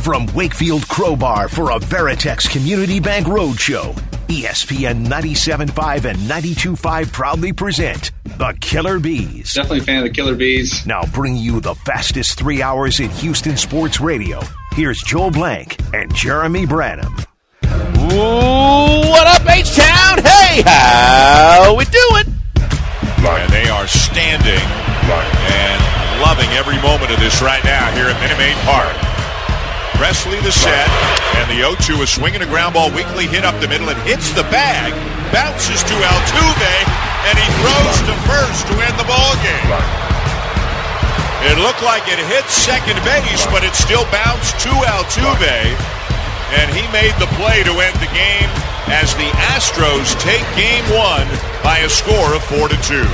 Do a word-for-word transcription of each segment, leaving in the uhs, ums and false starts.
From Wakefield Crowbar for a Veritex Community Bank Roadshow, E S P N ninety-seven point five and ninety-two point five proudly present the Killer Bees. Definitely a fan of the Killer Bees. Now bringing you the fastest three hours in Houston sports radio. Here's Joel Blank and Jeremy Branham. Ooh, what up, H-Town? Hey, how we doing? And they are standing and loving every moment of this right now here at Minute Maid Park. Presley the set, and the oh two is swinging a ground ball, weakly hit up the middle and hits the bag, bounces to Altuve, and he throws to first to end the ball game. It looked like it hit second base, but it still bounced to Altuve, and he made the play to end the game as the Astros take game one by a score of four to two.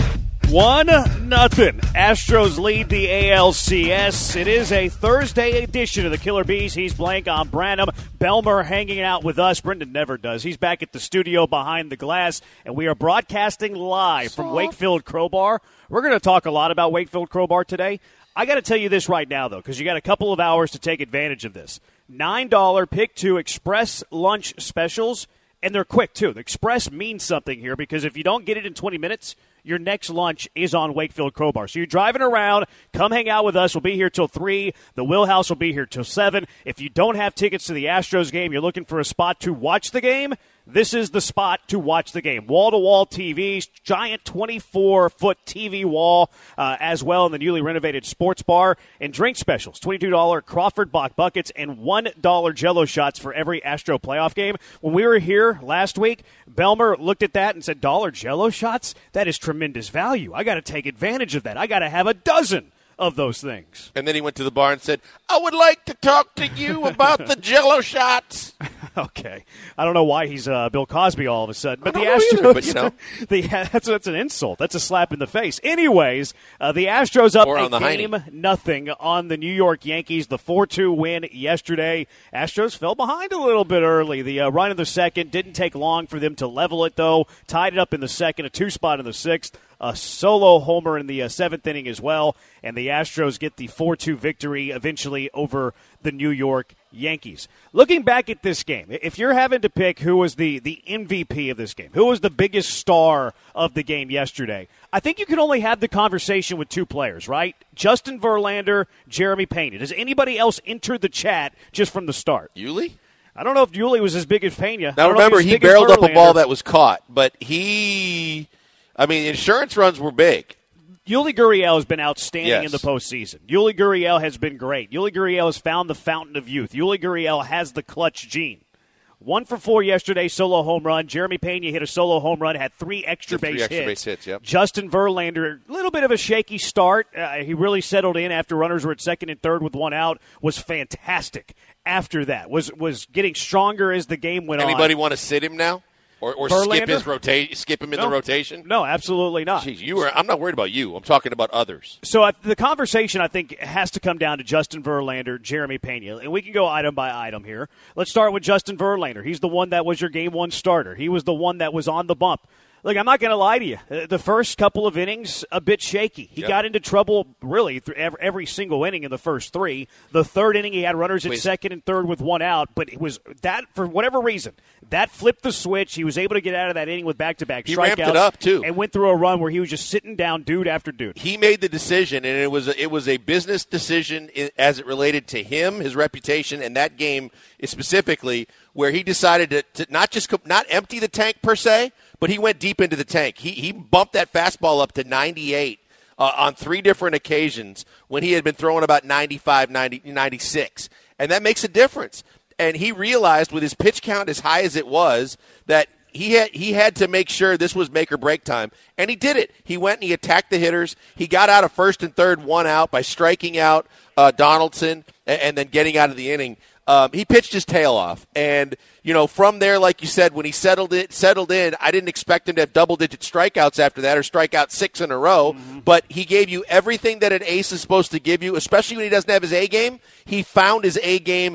One nothing. Astros lead the A L C S. It is a Thursday edition of the Killer Bees. He's Blank. I'm Branham. Belmer hanging out with us. Brendan never does. He's back at the studio behind the glass, and we are broadcasting live from Wakefield Crowbar. We're going to talk a lot about Wakefield Crowbar today. I got to tell you this right now, though, because you got a couple of hours to take advantage of this. nine dollars Pick two Express lunch specials, and they're quick, too. The Express means something here because if you don't get it in twenty minutes, your next lunch is on Wakefield Crowbar. So you're driving around, come hang out with us. We'll be here till three. The Wheelhouse will be here till seven. If you don't have tickets to the Astros game, you're looking for a spot to watch the game, this is the spot to watch the game. Wall-to-wall T Vs, giant twenty-four foot T V wall uh, as well in the newly renovated sports bar, and drink specials, twenty-two dollars Crawford Bach buckets and one dollar Jell-O shots for every Astro playoff game. When we were here last week, Belmer looked at that and said, dollar Jell-O shots? That is tremendous value. I got to take advantage of that. I got to have a dozen of those things. And then he went to the bar and said, I would like to talk to you about the Jell-O shots. Okay. I don't know why he's uh, Bill Cosby all of a sudden. But I the don't Astros, know either, but you know. the, that's, that's an insult. That's a slap in the face. Anyways, uh, the Astros up a game Heine. nothing on the New York Yankees. The four two win yesterday. Astros fell behind a little bit early. The uh, run in the second didn't take long for them to level it, though. Tied it up in the second, a two-spot in the sixth. A solo homer in the uh, seventh inning as well, and the Astros get the four two victory eventually over the New York Yankees. Looking back at this game, if you're having to pick who was the, the M V P of this game, who was the biggest star of the game yesterday, I think you can only have the conversation with two players, right? Justin Verlander, Jeremy Pena. Does anybody else enter the chat just from the start? Yuli? I don't know if Yuli was as big as Pena. Now remember, he, he barreled up a ball that was caught, but he... I mean, insurance runs were big. Yuli Gurriel has been outstanding yes. in the postseason. Yuli Gurriel has been great. Yuli Gurriel has found the fountain of youth. Yuli Gurriel has the clutch gene. One for four yesterday, solo home run. Jeremy Pena hit a solo home run, had three extra three base extra hits. Base hits yep. Justin Verlander, a little bit of a shaky start. Uh, he really settled in after runners were at second and third with one out. Was fantastic after that. Was was getting stronger as the game went Anybody on. Anybody want to sit him now? Or, or skip his rota- skip him in no, the rotation? No, absolutely not. Jeez, you were, I'm not worried about you. I'm talking about others. So uh, the conversation, I think, has to come down to Justin Verlander, Jeremy Pena. And we can go item by item here. Let's start with Justin Verlander. He's the one that was your game one starter. He was the one that was on the bump. Look, I'm not going to lie to you. The first couple of innings, a bit shaky. He yep. got into trouble, really, through every single inning in the first three. The third inning, he had runners at Wait. second and third with one out. But it was that, for whatever reason, that flipped the switch. He was able to get out of that inning with back-to-back he strikeouts. He ramped it up, too. And went through a run where he was just sitting down dude after dude. He made the decision, and it was a, it was a business decision as it related to him, his reputation, and that game specifically, where he decided to, to not just not empty the tank per se, but he went deep into the tank. He he bumped that fastball up to ninety-eight uh, on three different occasions when he had been throwing about ninety-five, ninety, ninety-six. And that makes a difference. And he realized with his pitch count as high as it was that he had he had to make sure this was make or break time. And he did it. He went and he attacked the hitters. He got out of first and third one out by striking out uh, Donaldson and, and then getting out of the inning. Um, he pitched his tail off, and you know from there, like you said, when he settled it, settled in, I didn't expect him to have double-digit strikeouts after that, or strike out six in a row. Mm-hmm. But he gave you everything that an ace is supposed to give you, especially when he doesn't have his A game. He found his A game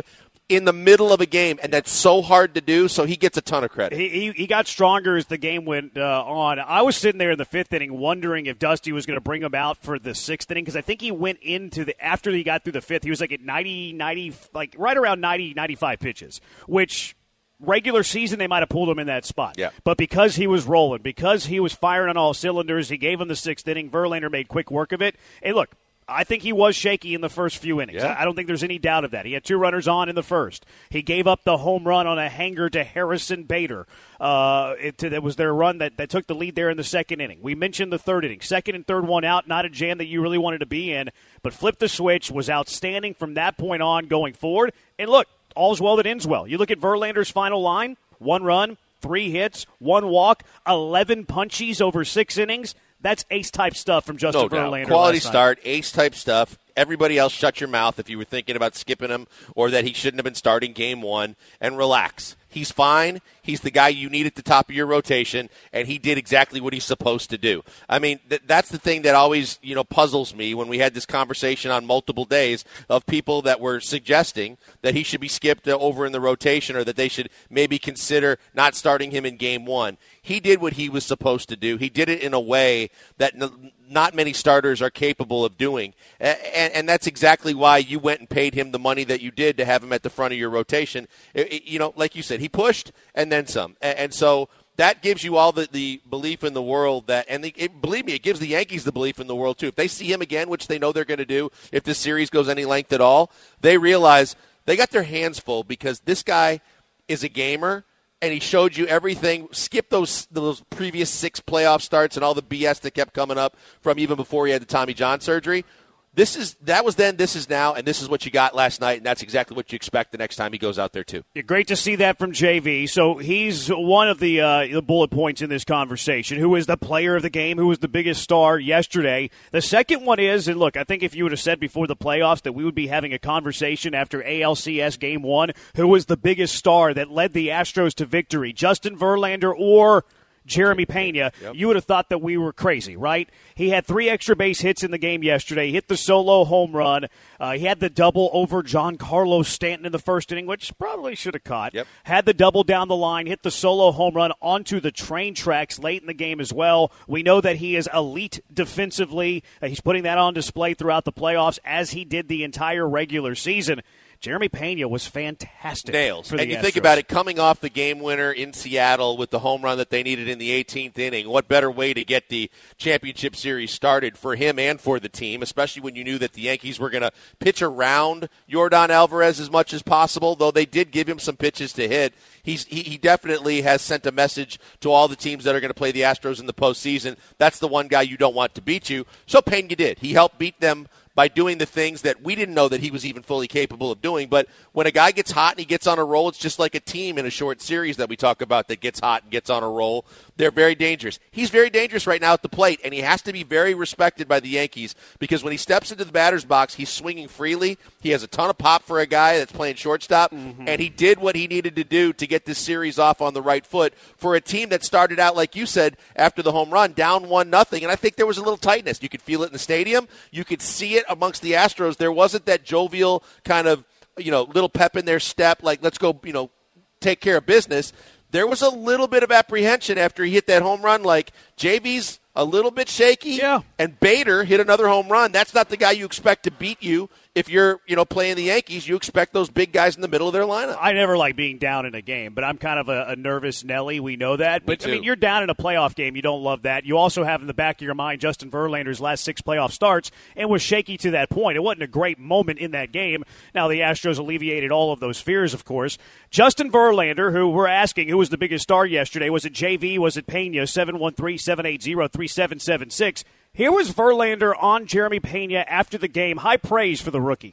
in the middle of a game, and that's so hard to do, so he gets a ton of credit. He, he, he got stronger as the game went uh, on. I was sitting there in the fifth inning wondering if Dusty was going to bring him out for the sixth inning, because I think he went into the – after he got through the fifth, he was like at ninety, ninety, like right around ninety, ninety-five pitches, which regular season they might have pulled him in that spot. Yeah. But because he was rolling, because he was firing on all cylinders, he gave him the sixth inning. Verlander made quick work of it. And look, I think he was shaky in the first few innings. Yeah. I don't think there's any doubt of that. He had two runners on in the first. He gave up the home run on a hanger to Harrison Bader. Uh, it, it was their run that, that took the lead there in the second inning. We mentioned the third inning. Second and third one out, not a jam that you really wanted to be in, but flipped the switch, was outstanding from that point on going forward. And look, all's well that ends well. You look at Verlander's final line, one run, three hits, one walk, eleven punchies over six innings. That's ace-type stuff from Justin no doubt. Verlander. Quality start, ace-type stuff. Everybody else shut your mouth if you were thinking about skipping him or that he shouldn't have been starting game one, and relax. He's fine. He's the guy you need at the top of your rotation, and he did exactly what he's supposed to do. I mean, th- that's the thing that always, you know, puzzles me when we had this conversation on multiple days of people that were suggesting that he should be skipped uh, over in the rotation or that they should maybe consider not starting him in game one. He did what he was supposed to do. He did it in a way that n- not many starters are capable of doing. And, and that's exactly why you went and paid him the money that you did to have him at the front of your rotation. It, it, you know, like you said, he pushed and then some. And, and so that gives you all the, the belief in the world that, and the, it, believe me, it gives the Yankees the belief in the world too. If they see him again, which they know they're going to do, if this series goes any length at all, they realize they got their hands full because this guy is a gamer. And he showed you everything. Skip those those previous six playoff starts and all the B S that kept coming up from even before he had the Tommy John surgery. This is that was then, this is now, and this is what you got last night, and that's exactly what you expect the next time he goes out there too. Great to see that from J V. So he's one of the, uh, the bullet points in this conversation. Who is the player of the game? Who was the biggest star yesterday? The second one is, and look, I think if you would have said before the playoffs that we would be having a conversation after A L C S Game one, who was the biggest star that led the Astros to victory, Justin Verlander or Jeremy Pena, yep. You would have thought that we were crazy, right? He had three extra base hits in the game yesterday. He hit the solo home run. Uh, he had the double over Giancarlo Stanton in the first inning, which probably should have caught. Yep. Had the double down the line, hit the solo home run onto the train tracks late in the game as well. We know that he is elite defensively. Uh, he's putting that on display throughout the playoffs as he did the entire regular season. Jeremy Pena was fantastic. Nails. For the and you Astros. think about it, coming off the game winner in Seattle with the home run that they needed in the eighteenth inning, what better way to get the championship series started for him and for the team, especially when you knew that the Yankees were going to pitch around Yordan Alvarez as much as possible, though they did give him some pitches to hit. He's, he, he definitely has sent a message to all the teams that are going to play the Astros in the postseason. That's the one guy you don't want to beat you. So Pena did. He helped beat them by doing the things that we didn't know that he was even fully capable of doing. But when a guy gets hot and he gets on a roll, it's just like a team in a short series that we talk about that gets hot and gets on a roll. They're very dangerous. He's very dangerous right now at the plate, and he has to be very respected by the Yankees because when he steps into the batter's box, he's swinging freely. He has a ton of pop for a guy that's playing shortstop, mm-hmm. and he did what he needed to do to get this series off on the right foot for a team that started out, like you said, after the home run, down one nothing. And I think there was a little tightness. You could feel it in the stadium. You could see it amongst the Astros. There wasn't that jovial kind of, you know, little pep in their step, like let's go, you know, take care of business. There was a little bit of apprehension after he hit that home run, like J V's a little bit shaky, yeah. And Bader hit another home run. That's not the guy you expect to beat you if you're, you know, playing the Yankees. You expect those big guys in the middle of their lineup. I never like being down in a game, but I'm kind of a, a nervous Nelly. We know that. But, Me I mean, you're down in a playoff game. You don't love that. You also have in the back of your mind Justin Verlander's last six playoff starts and was shaky to that point. It wasn't a great moment in that game. Now, the Astros alleviated all of those fears, of course. Justin Verlander, who we're asking who was the biggest star yesterday, was it J V, was it Pena, seven one three, seven eight zero, three seven seven six. Here was Verlander on Jeremy Pena after the game. High praise for the rookie.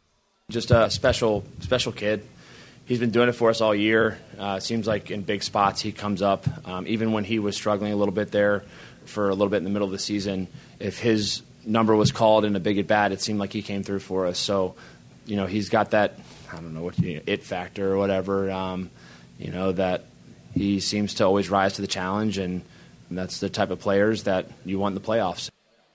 Just a special, special kid. He's been doing it for us all year. Uh, it seems like in big spots he comes up. Um, even when he was struggling a little bit there for a little bit in the middle of the season, if his number was called in a big at bat, it seemed like he came through for us. So, you know, he's got that, I don't know what, you know, it factor or whatever, um, you know, that he seems to always rise to the challenge, and, and that's the type of players that you want in the playoffs.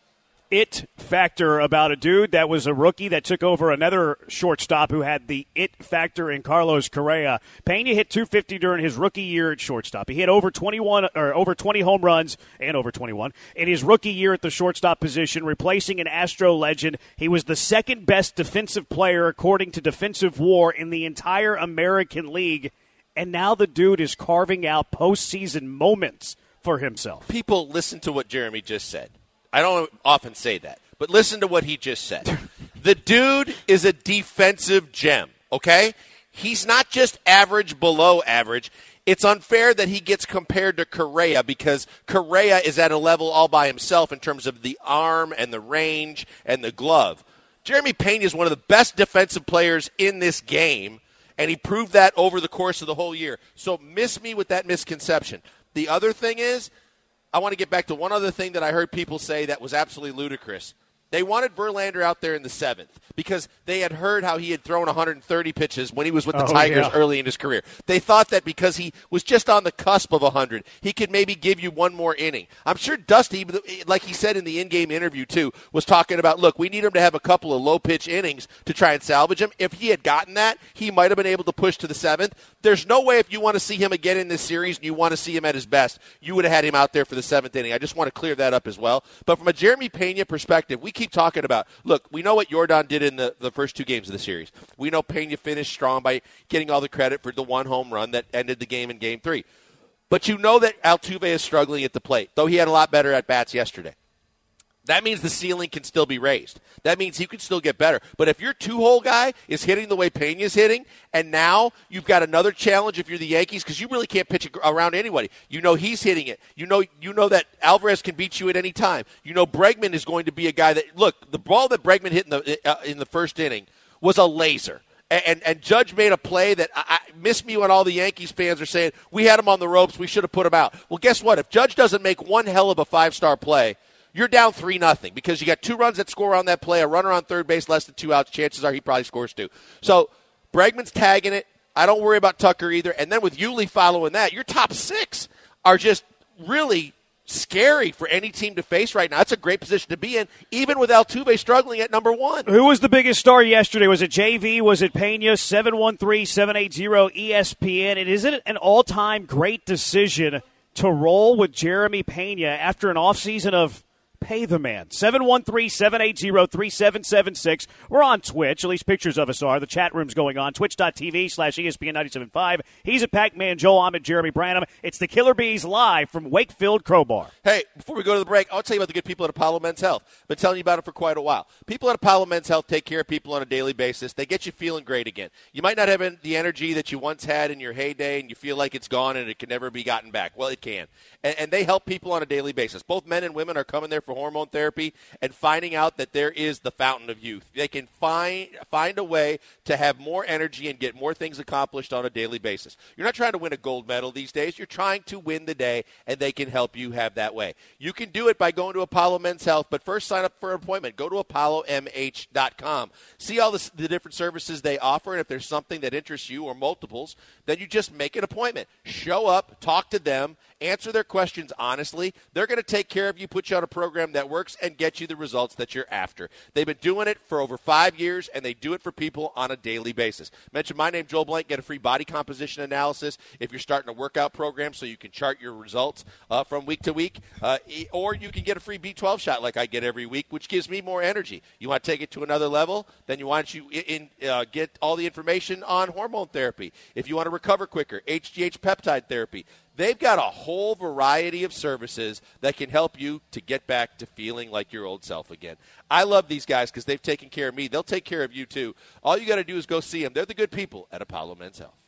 it factor about a dude that was a rookie that took over another shortstop who had the it factor in Carlos Correa. Pena hit two fifty during his rookie year at shortstop. He hit over twenty-one or over twenty home runs and over twenty-one in his rookie year at the shortstop position, replacing an Astro legend. He was the second best defensive player according to Defensive War in the entire American League, and now the dude is carving out postseason moments for himself. People, listen to what Jeremy just said. I don't often say that, but listen to what he just said. The dude is a defensive gem, okay? He's not just average, below average. It's unfair that he gets compared to Correa because Correa is at a level all by himself in terms of the arm and the range and the glove. Jeremy Pena is one of the best defensive players in this game, and he proved that over the course of the whole year. So miss me with that misconception. The other thing is, I want to get back to one other thing that I heard people say that was absolutely ludicrous. They wanted Verlander out there in the seventh because they had heard how he had thrown one hundred thirty pitches when he was with the oh, Tigers yeah. early in his career. They thought that because he was just on the cusp of one hundred, he could maybe give you one more inning. I'm sure Dusty, like he said in the in-game interview too, was talking about, look, we need him to have a couple of low-pitch innings to try and salvage him. If he had gotten that, he might have been able to push to the seventh. There's no way if you want to see him again in this series and you want to see him at his best, you would have had him out there for the seventh inning. I just want to clear that up as well. But from a Jeremy Pena perspective, we keep talking about, look, we know what Yordan did in the, the first two games of the series. We know Pena finished strong by getting all the credit for the one home run that ended the game in game three. But you know that Altuve is struggling at the plate, though he had a lot better at-bats yesterday. That means the ceiling can still be raised. That means he can still get better. But if your two-hole guy is hitting the way Pena's hitting, and now you've got another challenge if you're the Yankees, because you really can't pitch around anybody. You know he's hitting it. You know you know that Alvarez can beat you at any time. You know Bregman is going to be a guy that, look, the ball that Bregman hit in the uh, in the first inning was a laser. And, and, and Judge made a play that I, I miss me when all the Yankees fans are saying, we had him on the ropes, we should have put him out. Well, guess what? If Judge doesn't make one hell of a five-star play, you're down three nothing because you got two runs that score on that play, a runner on third base, less than two outs. Chances are he probably scores two. So Bregman's tagging it. I don't worry about Tucker either. And then with Yuli following that, your top six are just really scary for any team to face right now. That's a great position to be in, even with Altuve struggling at number one. Who was the biggest star yesterday? Was it J V? Was it Pena? seven one three, seven eight zero, E S P N. And is it an all-time great decision to roll with Jeremy Pena after an offseason of pay the man? seven one three, seven eight zero, three seven seven six. We're on Twitch. At least pictures of us are. The chat room's going on. Twitch.tv slash ESPN ninety-seven point five. He's at Pac-Man Joel. I'm at Jeremy Branham. It's the Killer Bees live from Wakefield Crowbar. Hey, before we go to the break, I'll tell you about the good people at Apollo Men's Health. I've been telling you about it for quite a while. People at Apollo Men's Health take care of people on a daily basis. They get you feeling great again. You might not have the energy that you once had in your heyday and you feel like it's gone and it can never be gotten back. Well, it can. And, and they help people on a daily basis. Both men and women are coming there for hormone therapy and finding out that there is the fountain of youth. They can find find a way to have more energy and get more things accomplished on a daily basis. You're not trying to win a gold medal these days. You're trying to win the day, and they can help you have that way. You can do it by going to Apollo Men's Health, but first sign up for an appointment. Go to apollo m h dot com. See all the, the different services they offer, and if there's something that interests you or multiples, then you just make an appointment. Show up, talk to them, answer their questions honestly. They're going to take care of you, put you on a program that works, and get you the results that you're after. They've been doing it for over five years, and they do it for people on a daily basis. Mention my name, Joel Blank. Get a free body composition analysis if you're starting a workout program so you can chart your results uh, from week to week. Uh, or you can get a free B twelve shot like I get every week, which gives me more energy. You want to take it to another level? Then you want you in, uh, get all the information on hormone therapy. If you want to recover quicker, H G H peptide therapy. They've got a whole variety of services that can help you to get back to feeling like your old self again. I love these guys because they've taken care of me. They'll take care of you, too. All you got to do is go see them. They're the good people at Apollo Men's Health.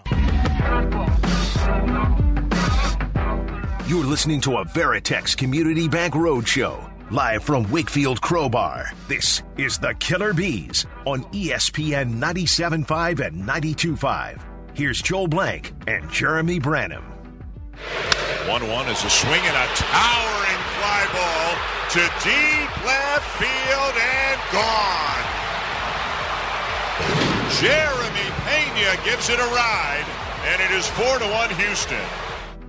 You're listening to a Veritex Community Bank Roadshow, live from Wakefield Crowbar. This is the Killer Bees on E S P N ninety-seven point five and ninety-two point five. Here's Joel Blank and Jeremy Branham. one one is a swing and a towering fly ball to deep left field and gone. Jeremy Pena gives it a ride, and it is four to one Houston.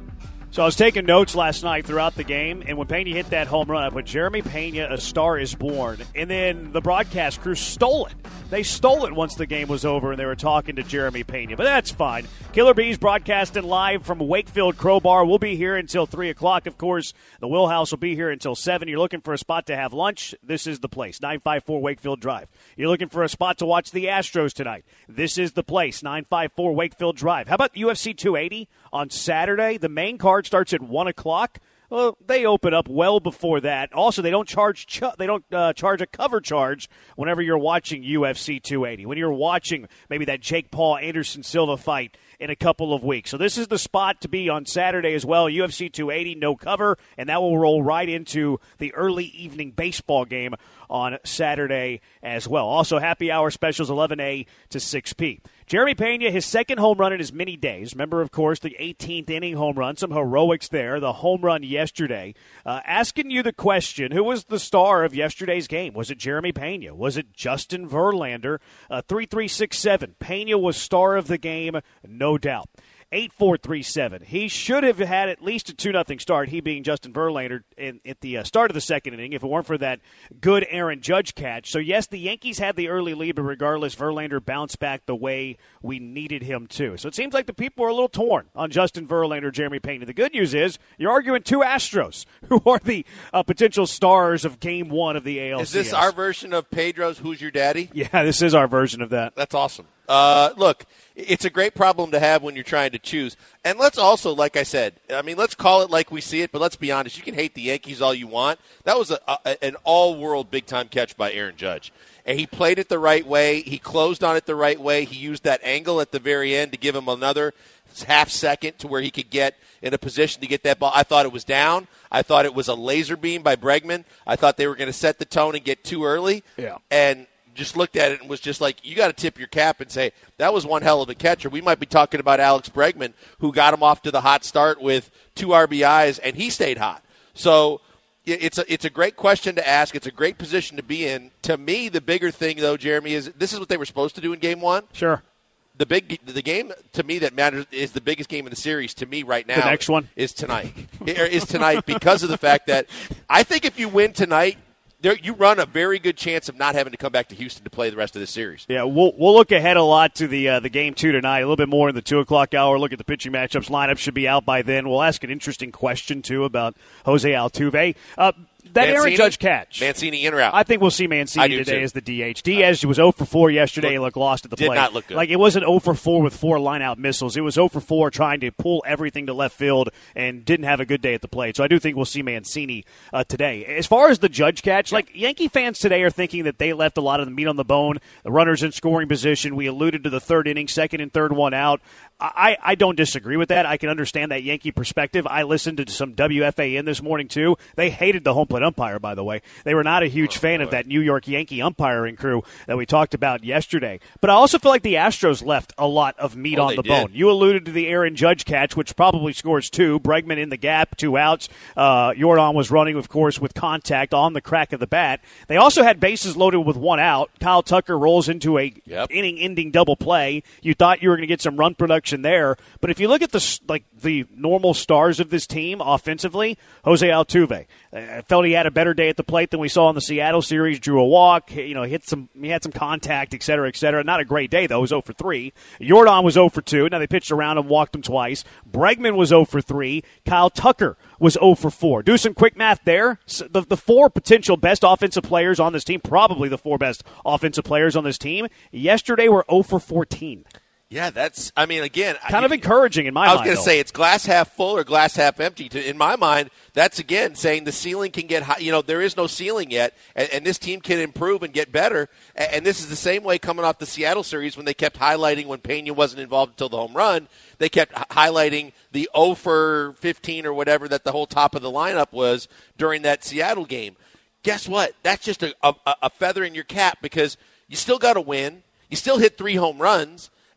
So I was taking notes last night throughout the game, and when Pena hit that home run, I put Jeremy Pena, a star is born. And then the broadcast crew stole it. They stole it once the game was over, and they were talking to Jeremy Pena. But that's fine. Killer Bees broadcasting live from Wakefield Crowbar. We'll be here until three o'clock. Of course, the Wheelhouse will be here until seven. You're looking for a spot to have lunch? This is the place, nine five four Wakefield Drive. You're looking for a spot to watch the Astros tonight? This is the place, nine five four Wakefield Drive. How about U F C two eighty on Saturday? The main card starts at one o'clock. Well, they open up well before that. Also, they don't charge ch- they don't uh, charge a cover charge whenever you're watching U F C two eighty. When you're watching maybe that Jake Paul Anderson Silva fight in a couple of weeks. So this is the spot to be on Saturday as well. U F C two eighty, no cover, and that will roll right into the early evening baseball game on Saturday as well. Also, happy hour specials, eleven a to six p. Jeremy Pena, his second home run in as many days. Remember, of course, the eighteenth inning home run, some heroics there, the home run yesterday. Uh, asking you the question, who was the star of yesterday's game? Was it Jeremy Pena? Was it Justin Verlander? Uh, three three six seven. Pena was star of the game, no doubt. eight four three seven. He should have had at least a two nothing start, he being Justin Verlander, in, at the uh, start of the second inning, if it weren't for that good Aaron Judge catch. So, yes, the Yankees had the early lead, but regardless, Verlander bounced back the way we needed him to. So it seems like the people are a little torn on Justin Verlander, Jeremy Pena. The good news is you're arguing two Astros, who are the uh, potential stars of Game one of the A L C S. Is this our version of Pedro's Who's Your Daddy? Yeah, this is our version of that. That's awesome. Uh, look, it's a great problem to have when you're trying to choose. And let's also, like I said, I mean, let's call it like we see it, but let's be honest. You can hate the Yankees all you want. That was a, a, an all-world big-time catch by Aaron Judge. And he played it the right way. He closed on it the right way. He used that angle at the very end to give him another half second to where he could get in a position to get that ball. I thought it was down. I thought it was a laser beam by Bregman. I thought they were going to set the tone and get too early. Yeah. And just looked at it and was just like, you got to tip your cap and say, that was one hell of a catcher. We might be talking about Alex Bregman, who got him off to the hot start with two R B Is, and he stayed hot. So it's a, it's a great question to ask. It's a great position to be in. To me, the bigger thing, though, Jeremy, is this is what they were supposed to do in Game one. Sure. The big, the game to me that matters is the biggest game in the series to me right now. The next one is tonight. is tonight because of the fact that I think if you win tonight, there, you run a very good chance of not having to come back to Houston to play the rest of the series. Yeah, we'll we'll look ahead a lot to the uh, the game two tonight. A little bit more in the two o'clock hour. Look at the pitching matchups. Lineup should be out by then. We'll ask an interesting question too about Jose Altuve. Uh, That Mancini? Aaron Judge catch. Mancini in or out? I think we'll see Mancini today too. as the D H. Diaz was zero for four yesterday. Look, looked lost at the did plate. Did not look good. Like, it wasn't zero for four with four line-out missiles. It was zero for four trying to pull everything to left field and didn't have a good day at the plate. So I do think we'll see Mancini uh, today. As far as the Judge catch, yeah. like Yankee fans today are thinking that they left a lot of the meat on the bone. The runners in scoring position. We alluded to the third inning, second and third one out. I, I don't disagree with that. I can understand that Yankee perspective. I listened to some W F A N this morning, too. They hated the home plate umpire, by the way. They were not a huge oh, fan boy. of that New York Yankee umpiring crew that we talked about yesterday. But I also feel like the Astros left a lot of meat oh, on the did. bone. You alluded to the Aaron Judge catch, which probably scores two. Bregman in the gap, two outs. Uh, Jordan was running, of course, with contact on the crack of the bat. They also had bases loaded with one out. Kyle Tucker rolls into a yep. inning-ending double play. You thought you were going to get some run production there. But if you look at the like the normal stars of this team offensively, Jose Altuve, I felt he had a better day at the plate than we saw in the Seattle series. Drew a walk, you know, hit some, he had some contact, et cetera, et cetera. Not a great day though. He was zero for three. Jordan was zero for two. Now they pitched around him, walked him twice. Bregman was zero for three. Kyle Tucker was zero for four. Do some quick math there. So the, the four potential best offensive players on this team, probably the four best offensive players on this team, yesterday were zero for fourteen. Yeah, that's, I mean, again. Kind I, of encouraging in my mind. I was going to say it's glass half full or glass half empty. To, in my mind, that's, again, saying the ceiling can get high. You know, there is no ceiling yet, and, and this team can improve and get better. And, and this is the same way coming off the Seattle series when they kept highlighting when Pena wasn't involved until the home run. They kept highlighting the zero for fifteen or whatever that the whole top of the lineup was during that Seattle game. Guess what? That's just a, a, a feather in your cap because you still got to win. You still hit three home runs.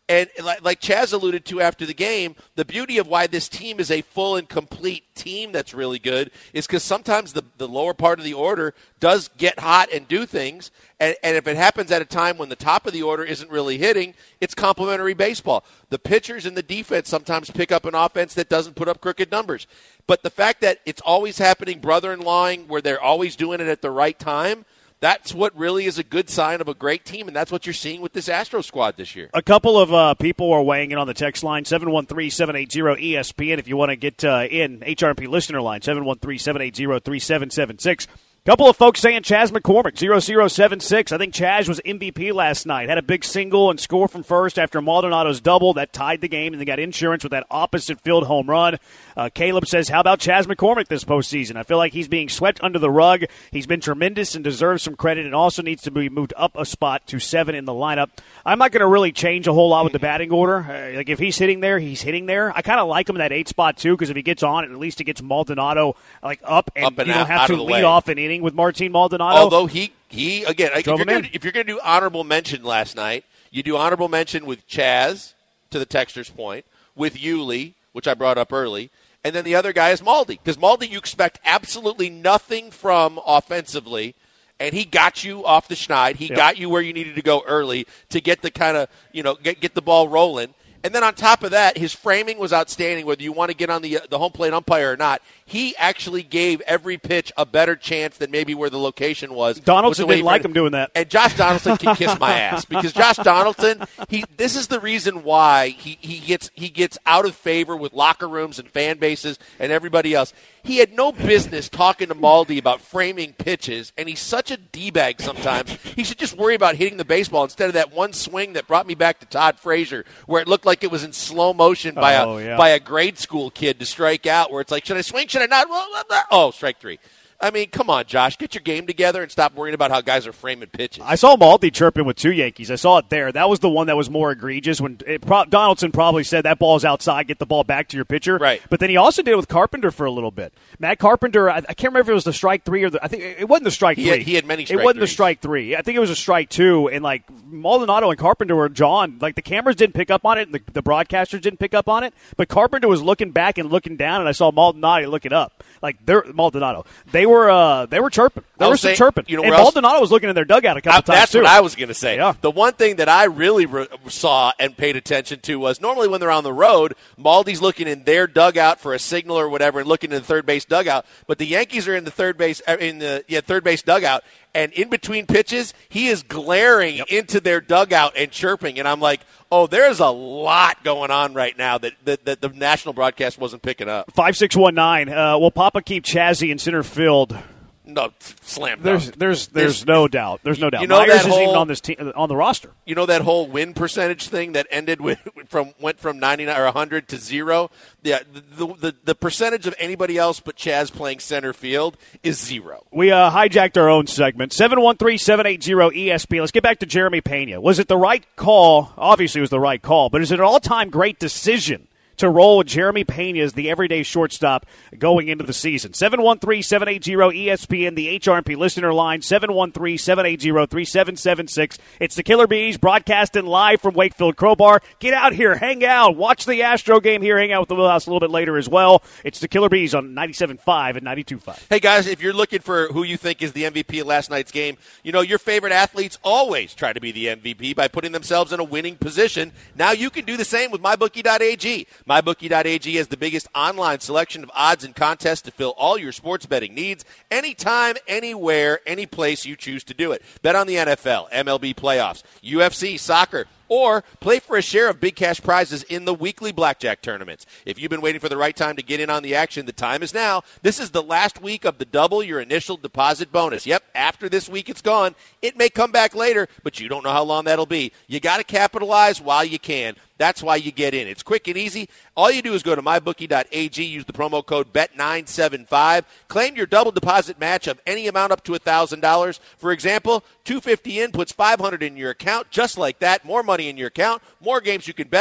And like Chaz alluded to after the game, the beauty of why this team is a full and complete team that's really good is because sometimes the, the lower part of the order does get hot and do things. And, and if it happens at a time when the top of the order isn't really hitting, it's complimentary baseball. The pitchers and the defense sometimes pick up an offense that doesn't put up crooked numbers. But the fact that it's always happening brother-in-lawing where they're always doing it at the right time, that's what really is a good sign of a great team, and that's what you're seeing with this Astro squad this year. A couple of uh, people are weighing in on the text line, seven one three, seven eight zero, E S P N. If you want to get uh, in, H R M P listener line, seven one three, seven eight zero, three seven seven six. Couple of folks saying Chaz McCormick, zero zero seven six. I think Chaz was M V P last night. Had a big single and score from first after Maldonado's double. That tied the game, and they got insurance with that opposite field home run. Uh, Caleb says, how about Chaz McCormick this postseason? I feel like he's being swept under the rug. He's been tremendous and deserves some credit and also needs to be moved up a spot to seven in the lineup. I'm not going to really change a whole lot with the batting order. Uh, like if he's hitting there, he's hitting there. I kind of like him in that eight spot, too, because if he gets on it, at least it gets Maldonado like up, and, up and you don't out, have out to of the lead way. off an inning with Martin Maldonado. Although he, he again, if you're, him gonna, in. if you're going to do honorable mention last night, you do honorable mention with Chaz, to the texter's point, with Yuli, which I brought up early, and then the other guy is Maldi. Because Maldi you expect absolutely nothing from offensively, and he got you off the schneid. He yep. got you where you needed to go early to get the kind of, you know, get, get the ball rolling. And then on top of that, his framing was outstanding, whether you want to get on the the home plate umpire or not. He actually gave every pitch a better chance than maybe where the location was. Donaldson didn't like him doing that. And Josh Donaldson can kiss my ass because Josh Donaldson, he this is the reason why he, he gets he gets out of favor with locker rooms and fan bases and everybody else. He had no business talking to Maldi about framing pitches, and he's such a D-bag sometimes. He should just worry about hitting the baseball instead of that one swing that brought me back to Todd Frazier, where it looked like it was in slow motion by oh, a yeah. by a grade school kid to strike out, where it's like, should I swing, should I not? Oh, strike three. I mean, come on, Josh. Get your game together and stop worrying about how guys are framing pitches. I saw Maldi chirping with two Yankees. I saw it there. That was the one that was more egregious when it pro- Donaldson probably said that ball's outside, get the ball back to your pitcher. Right. But then he also did it with Carpenter for a little bit. Matt Carpenter, I, I can't remember if it was the strike three or the – I think it wasn't the strike he three. Had, he had many strike It wasn't threes. the strike three. I think it was a strike two. And, like, Maldonado and Carpenter were John. Like, the cameras didn't pick up on it and the, the broadcasters didn't pick up on it. But Carpenter was looking back and looking down, and I saw Maldonado looking up. Like, they're Maldonado. They were uh, they were chirping. There was some chirping. You know, and else, Maldonado was looking in their dugout a couple I, times, that's too. what I was going to say. Yeah. The one thing that I really re- saw and paid attention to was normally when they're on the road, Maldi's looking in their dugout for a signal or whatever and looking in the third base dugout. But the Yankees are in the third base in the yeah third base dugout, and in between pitches, he is glaring yep. into their dugout and chirping. And I'm like, oh, there's a lot going on right now that, that, that the national broadcast wasn't picking up. five six one nine. Uh, will Papa keep Chazzy in center field? No, slam dunk. There's, there's, there's, there's no doubt. There's no doubt. You know Myers that isn't whole, even on this team on the roster. You know that whole win percentage thing that ended with from went from ninety-nine or one hundred to zero. Yeah, the, the the percentage of anybody else but Chaz playing center field is zero. We uh, hijacked our own segment. seven one three, seven eight zero, E S P N. Let's get back to Jeremy Pena. Was it the right call? Obviously, it was the right call. But is it an all-time great decision to roll with Jeremy Pena as the everyday shortstop going into the season? seven one three, seven eight zero, E S P N, the H R M P listener line, seven one three, seven eight zero, three seven seven six. It's the Killer Bees broadcasting live from Wakefield Crowbar. Get out here, hang out, watch the Astro game here, hang out with the Wheelhouse a little bit later as well. It's the Killer Bees on ninety-seven point five and ninety-two point five. Hey, guys, if you're looking for who you think is the M V P of last night's game, you know, your favorite athletes always try to be the M V P by putting themselves in a winning position. Now you can do the same with my bookie dot a g. my bookie dot a g has the biggest online selection of odds and contests to fill all your sports betting needs anytime, anywhere, any place you choose to do it. Bet on the N F L, M L B playoffs, U F C, soccer, or play for a share of big cash prizes in the weekly blackjack tournaments. If you've been waiting for the right time to get in on the action, the time is now. This is the last week of the double your initial deposit bonus. Yep, after this week it's gone. It may come back later, but you don't know how long that'll be. You got to capitalize while you can. That's why you get in. It's quick and easy. All you do is go to my bookie dot a g, use the promo code B E T nine seven five, claim your double deposit match of any amount up to one thousand dollars. For example, two hundred fifty dollars in puts five hundred dollars in your account, just like that. More money in your account, more games you can bet on,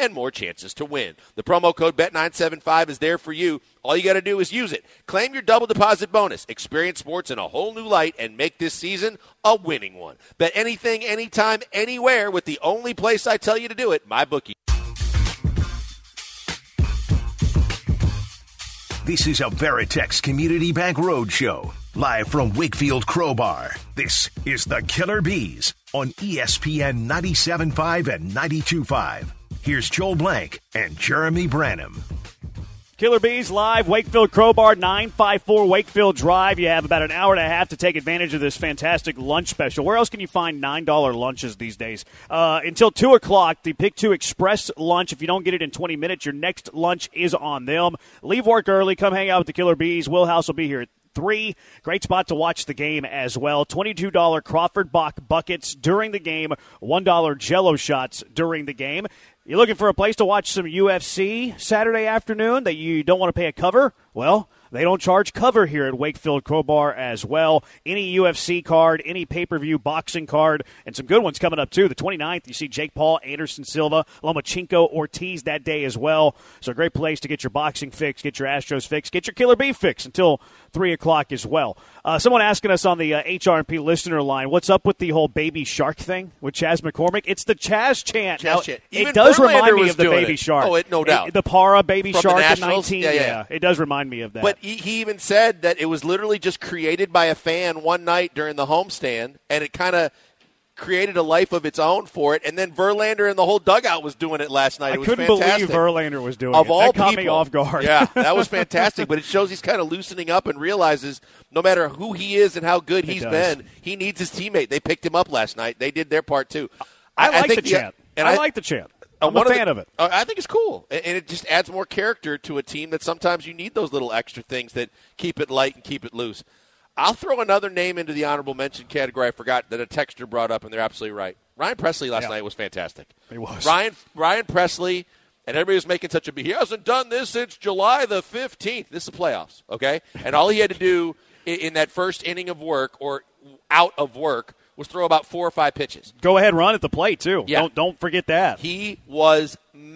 and more chances to win. The promo code bet nine seven five is there for you. All you got to do is use it. Claim your double deposit bonus. Experience sports in a whole new light and make this season a winning one. Bet anything, anytime, anywhere with the only place I tell you to do it, MyBookie. This is a Veritex Community Bank Roadshow, live from Wakefield Crowbar. This is the Killer Bees on E S P N ninety-seven point five and ninety-two point five. Here's Joel Blank and Jeremy Branham. Killer Bees live, Wakefield Crowbar, nine five four Wakefield Drive. You have about an hour and a half to take advantage of this fantastic lunch special. Where else can you find nine dollar lunches these days? Uh, until two o'clock, the Pick two Express lunch. If you don't get it in twenty minutes, your next lunch is on them. Leave work early. Come hang out with the Killer Bees. Will House will be here at three. Great spot to watch the game as well. twenty-two dollars Crawford Bach buckets during the game. one dollar Jell-O shots during the game. You're looking for a place to watch some U F C Saturday afternoon that you don't want to pay a cover? Well, they don't charge cover here at Wakefield Crowbar as well. Any U F C card, any pay-per-view boxing card, and some good ones coming up, too. The twenty-ninth, you see Jake Paul, Anderson Silva, Lomachenko, Ortiz that day as well. So a great place to get your boxing fix, get your Astros fix, get your Killer Bee fix until three o'clock as well. Uh, someone asking us on the uh, H R and P listener line, what's up with the whole baby shark thing with Chaz McCormick? It's the Chaz chant. Chaz now, chant. It Even does Verlander remind me was of the doing baby it. shark. Oh, it, no doubt. It, the Para baby From the shark in Nationals? nineteen. Yeah, Yeah, yeah. it does remind me of that. But he, he even said that it was literally just created by a fan one night during the homestand, and it kind of created a life of its own for it. And then Verlander and the whole dugout was doing it last night. I it was couldn't fantastic. believe Verlander was doing of it. all That caught people, me off guard. Yeah, that was fantastic. But it shows he's kind of loosening up and realizes no matter who he is and how good he's been, he needs his teammate. They picked him up last night. They did their part too. I, I like think the chant. And I, I like the chant. Uh, I'm a fan the, of it. Uh, I think it's cool, and it just adds more character to a team that sometimes you need those little extra things that keep it light and keep it loose. I'll throw another name into the honorable mention category. I forgot that a texter brought up, and they're absolutely right. Ryan Presley last yeah. night was fantastic. He was. Ryan Ryan Presley, and everybody was making such a big. He hasn't done this since July the fifteenth. This is the playoffs, okay? And all he had to do in, in that first inning of work or out of work was throw about four or five pitches. Go ahead, run at the plate too. Yeah. Don't don't forget that. He was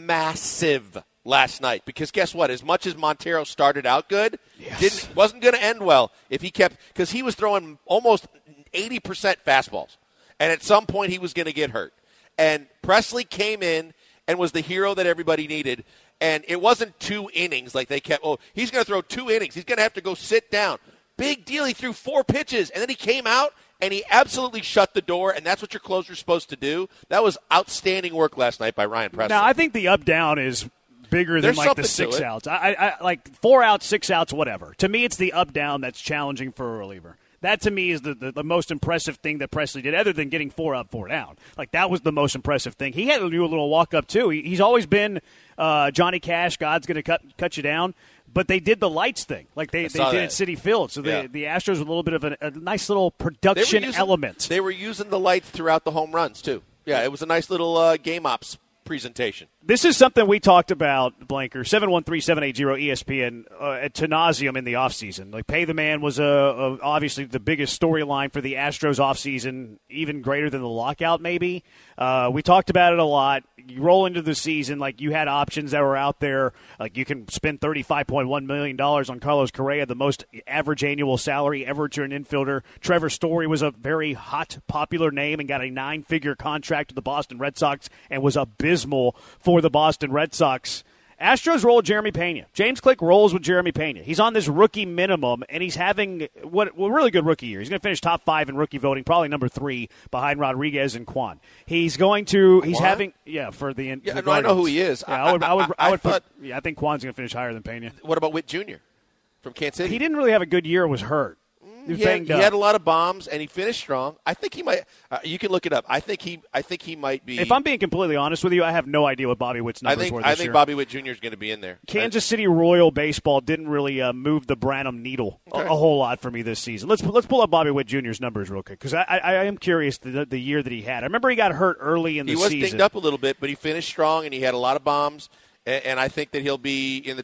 massive last night because guess what? As much as Montero started out good, yes. didn't wasn't going to end well if he kept because he was throwing almost eighty percent fastballs, and at some point he was going to get hurt. And Presley came in and was the hero that everybody needed. And it wasn't two innings like they kept. Oh, he's going to throw two innings. He's going to have to go sit down. Big deal. He threw four pitches, and then he came out. And he absolutely shut the door, and that's what your closer's supposed to do. That was outstanding work last night by Ryan Presley. Now, I think the up-down is bigger There's than like the something to six it. outs. I, I like four outs, six outs, whatever. To me, it's the up-down that's challenging for a reliever. That, to me, is the, the, the most impressive thing that Presley did, other than getting four up, four down. Like, that was the most impressive thing. He had to do a little walk-up, too. He, he's always been uh, Johnny Cash, God's going to cut cut you down. But they did the lights thing, like they, they did that. at Citi Field. So Yeah. they, the Astros with a little bit of a, a nice little production They were using- element. They were using the lights throughout the home runs, too. Yeah, it was a nice little uh, game ops presentation. This is something we talked about, Blanker, seven one three, seven eight zero E S P N, uh, at nauseum in the offseason. Like, Pay the Man was uh, uh, obviously the biggest storyline for the Astros offseason, even greater than the lockout maybe. Uh, we talked about it a lot. You roll into the season, like, you had options that were out there. Like, you can spend thirty-five point one million dollars on Carlos Correa, the most average annual salary ever to an infielder. Trevor Story was a very hot, popular name and got a nine-figure contract with the Boston Red Sox and was abysmal for the Boston Red Sox. Astros roll Jeremy Pena. James Click rolls with Jeremy Pena. He's on this rookie minimum, and he's having what a really good rookie year. He's going to finish top five in rookie voting, probably number three behind Rodriguez and Kwan. He's going to – he's Kwan? having – yeah, for the, Yeah, the no, I know Guardians. who he is. Yeah, I would, I would, I I would thought- put, yeah, I think Kwan's going to finish higher than Pena. What about Witt Junior from Kansas City? He didn't really have a good year. Was hurt. He was He had, banged he up. had a lot of bombs, and he finished strong. I think he might uh, – you can look it up. I think he I think he might be – If I'm being completely honest with you, I have no idea what Bobby Witt's I numbers think were this I think year. Bobby Witt Junior is going to be in there. Kansas City Royal baseball didn't really uh, move the Branham needle a, Okay. a whole lot for me this season. Let's let's pull up Bobby Witt Junior's numbers real quick because I, I I am curious the the year that he had. I remember he got hurt early in the He was season. dinged up a little bit, but he finished strong, and he had a lot of bombs, and, and I think that he'll be in the top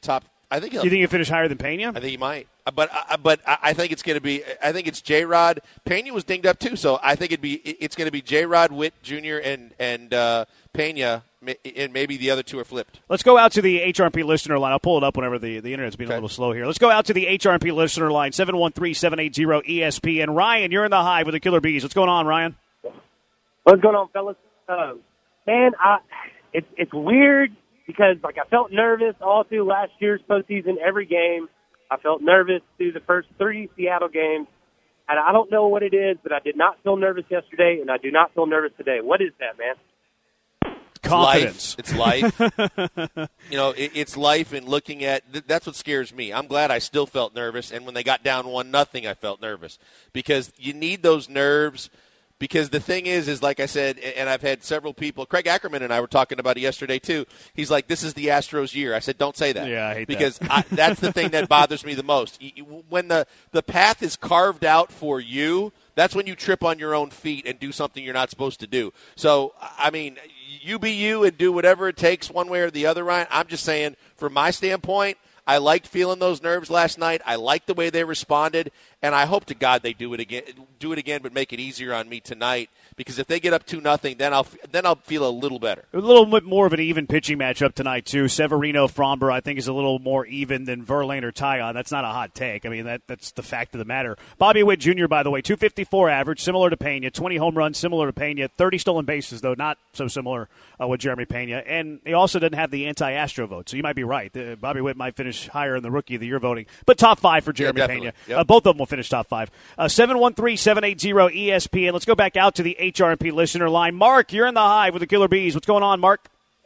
I think he'll. You think he'll finish higher than Pena? I think he might. But uh, but I think it's going to be. I think it's J-Rod. Pena was dinged up too, so I think it'd be. It's going to be J-Rod, Witt Junior, and and uh, Pena, and maybe the other two are flipped. Let's go out to the H R P listener line. I'll pull it up whenever the, the internet's being okay. a little slow here. Let's go out to the H R P listener line, seven one three, seven eight zero, E S P N. Ryan, you're in the Hive with the Killer Bees. What's going on, Ryan? What's going on, fellas? Uh, man, I, it's it's weird because, like, I felt nervous all through last year's postseason, every game. I felt nervous through the first three Seattle games. And I don't know what it is, but I did not feel nervous yesterday, and I do not feel nervous today. What is that, man? Confidence. It's life. It's life. you know, it, it's life and looking at – that's what scares me. I'm glad I still felt nervous, and when they got down one nothing, I felt nervous. Because you need those nerves – because the thing is, is like I said, and I've had several people, Craig Ackerman and I were talking about it yesterday too. He's like, this is the Astros' year. I said, don't say that. Yeah, I hate because that. I, that's the thing that bothers me the most. When the, the path is carved out for you, that's when you trip on your own feet and do something you're not supposed to do. So, I mean, you be you and do whatever it takes one way or the other, Ryan. I'm just saying, from my standpoint, I liked feeling those nerves last night. I liked the way they responded, and I hope to God they do it again, do it again, but make it easier on me tonight. Because if they get up two nothing, then I'll then I'll feel a little better. A little bit more of an even pitching matchup tonight too. Severino Fromber, I think, is a little more even than Verlander Taillon. That's not a hot take. I mean, that that's the fact of the matter. Bobby Witt Junior, by the way, two fifty-four average, similar to Pena. twenty home runs, similar to Pena. thirty stolen bases, though, not so similar uh, with Jeremy Pena. And he also doesn't have the anti-Astro vote, so you might be right. Uh, Bobby Witt might finish higher in the Rookie of the Year voting, but top five for Jeremy yeah, Pena. Yep. Uh, both of them will finish top five. Uh, seven one three, seven eight zero, E S P N. Let's go back out to the H R P listener line. Mark, you're in the Hive with the Killer Bees. What's going on, Mark?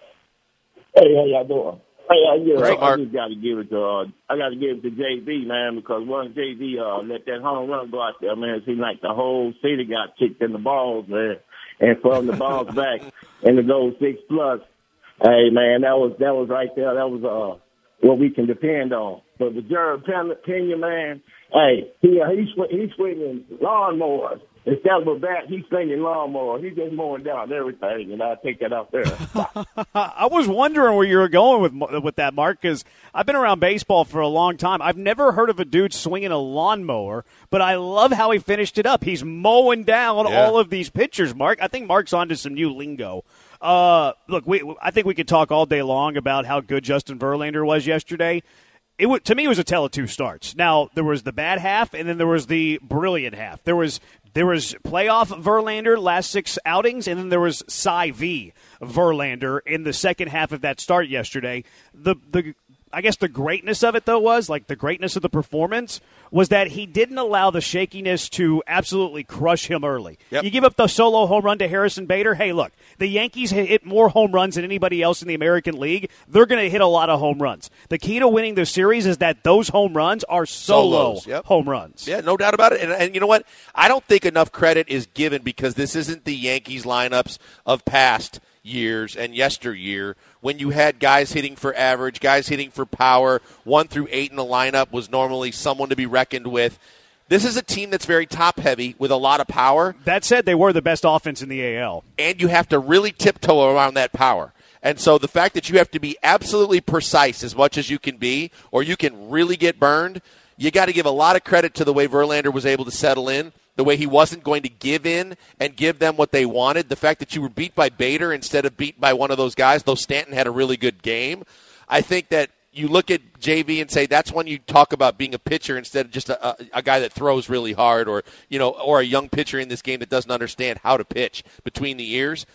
Hey, how y'all doing? Hey, I, yeah, Great, I just got to give it to uh, I got to give it to J V, man, because once J V uh, let that home run go out there, man, it seemed like the whole city got kicked in the balls, man, and from the balls back and to go six plus. Hey, man, that was that was right there. That was uh what we can depend on. But the Jared Pena, man, hey, he uh, he's he's swinging lawnmowers. Instead of a bat, he's swinging lawnmowers. He's just mowing down everything, and I take that out there. I was wondering where you were going with with that, Mark, because I've been around baseball for a long time. I've never heard of a dude swinging a lawnmower, but I love how he finished it up. He's mowing down yeah. all of these pitchers, Mark. I think Mark's onto some new lingo. Uh, look, we, I think we could talk all day long about how good Justin Verlander was yesterday. It would, to me, it was a tale of two starts. Now, there was the bad half, and then there was the brilliant half. There was there was playoff Verlander last six outings, and then there was Cy V Verlander in the second half of that start yesterday. The the I guess the greatness of it, though, was, like the greatness of the performance, was that he didn't allow the shakiness to absolutely crush him early. Yep. You give up the solo home run to Harrison Bader, hey, look, the Yankees hit more home runs than anybody else in the American League. They're going to hit a lot of home runs. The key to winning the series is that those home runs are solo Solos, yep. home runs. Yeah, no doubt about it. And, and you know what? I don't think enough credit is given because this isn't the Yankees lineups of past years and yesteryear when you had guys hitting for average, guys hitting for power. One through eight in the lineup was normally someone to be reckoned with. This is a team that's very top-heavy with a lot of power. That said, they were the best offense in the A L. And you have to really tiptoe around that power. And so the fact that you have to be absolutely precise as much as you can be, or you can really get burned, you got to give a lot of credit to the way Verlander was able to settle in, the way he wasn't going to give in and give them what they wanted, the fact that you were beat by Bader instead of beat by one of those guys, though Stanton had a really good game. I think that you look at J V and say that's when you talk about being a pitcher instead of just a, a, a guy that throws really hard, or you know, or a young pitcher in this game that doesn't understand how to pitch between the ears.